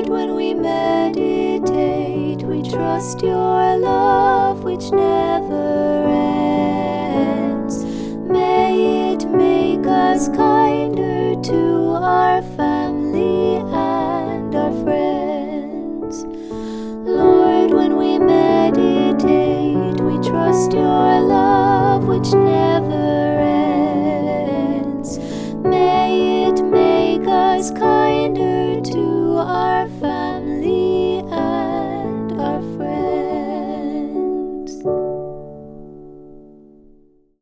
when we meditate, we trust your love which never ends. May it make us kinder to our family and our friends. Lord, when we meditate, we trust your